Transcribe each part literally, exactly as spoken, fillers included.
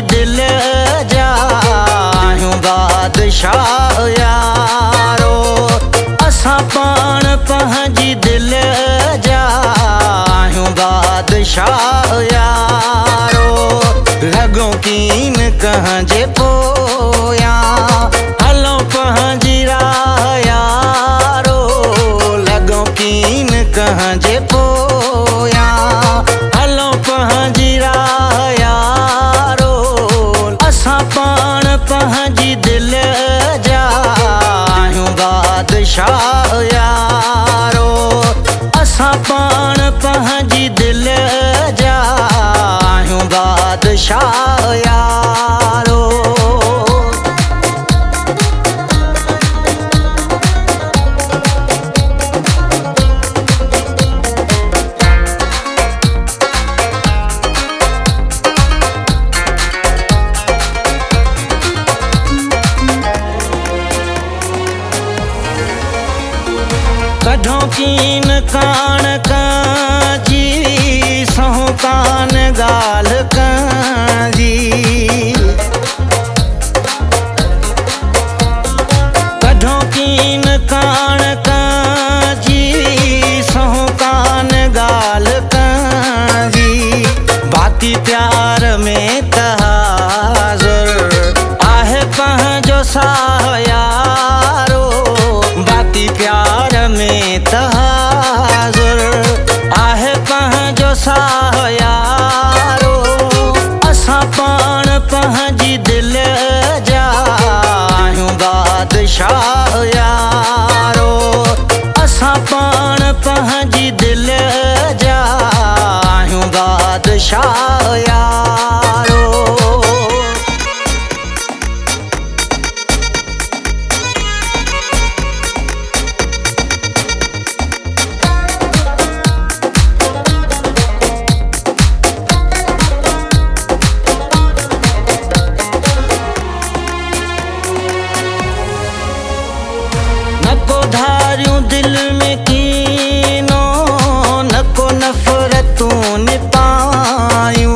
दिल जा आहियूं बादशाह यारो। असां पाण पंहिंजी दिल जा आहियूं बादशाह यारो। लॻूं कीन कंहिंजे पोयां हलूं पंहिंजी राह यारो। लॻूं कीन कंहिंजे पोयां हलूं पंहिंजी राह यारो। असां पाण पंहिंजी दिल जा आहियूं बादशाह यारो। असां पाण पंहिंजी दिल जा आहियूं बादशाह यारो। कढूं कीन कान कंहिंजी सहूं कान ॻाल्हि कंहिंजी। कढूं कीन कान कंहिंजी सहूं कान ॻाल्हि कंहिंजी। बाक़ी प्यार में त हाज़ुर आहे पंहिंजो साह यारो। बाक़ी प्यार में त हाज़ुर आहे पंहिंजो साह यारो। असां पाण पंहिंजी दिल जा आहियूं बादशाह यारो। असां पाण पंहिंजी दिल जा आहियूं बादशाह यारो। न को धारियूं दिल में कीनो न को नफ़रतूं निपायूं।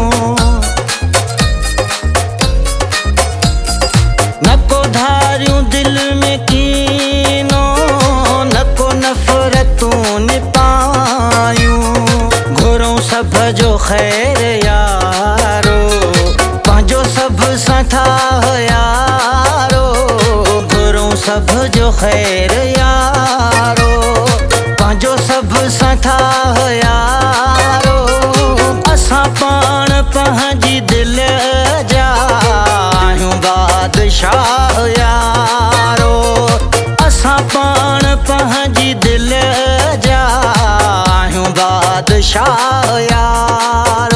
न को धारियूं दिल में कीनो न को नफ़रतूं निपायूं। घुरूं सभ जो ख़ैर यारो पंहिंजो सभ सां ठाह यारो। घुरूं सभ जो ख़ैर यारो पंहिंजो सभ सां ठाह यारो। असां पाण पंहिंजी दिल जा आहियूं बादशाह यारो। असां पाण पंहिंजी दिल जा आहियूं बादशाह यारो।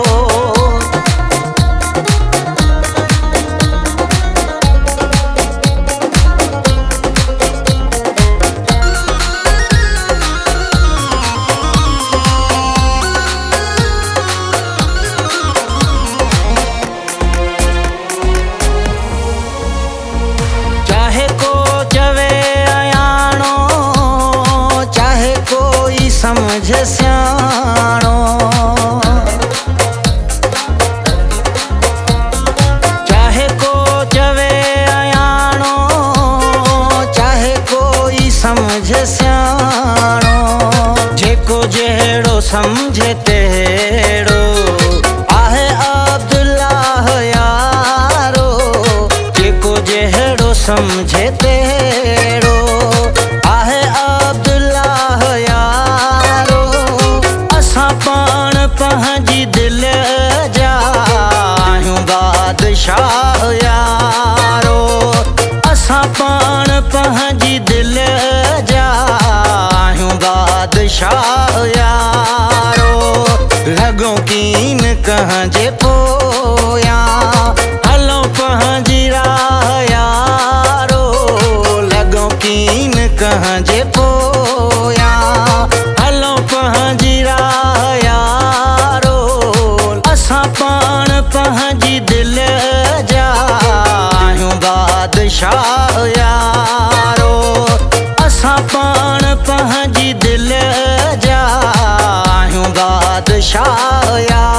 चाहे को चवे अयाणो चाहे कोई समझ सियाणो। चाहे को चवे अयाणो चाहे कोई समझ सियाणो। जेको जहिड़ो सम्झे तहिड़ो आहे अब्दुल्लाह यारो। जेको जहिड़ो सम्झे तहिड़ो आहे अब्दुल्लाह यारो। असां पाण पंहिंजी दिल जा आहियूं बादशाह यारो। असां पाण पंहिंजी दिल जा आहियूं बादशाह यारो। लॻूं कीन कंहिंजे पोयां हलूं पंहिंजी राह यारो। लॻूं कीन कंहिंजे पोयां हलूं पंहिंजी राह यारो। असां पाण पंहिंजी दिल जा आहियूं बादशाह यारो। असां पाण पंहिंजी दिल जा आहियूं बादशाह यारो।